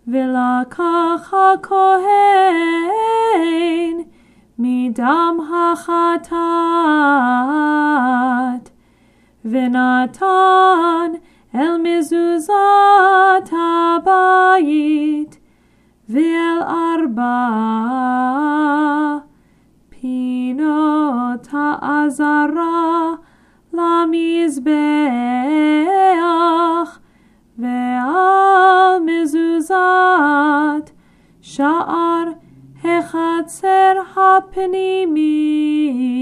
ולקח הכהן מדם החטאת, ונתן אל מזוזת הבית, ואל 4 פינות העזרה למזבח, ועל מזוזת שער החצר הפנימי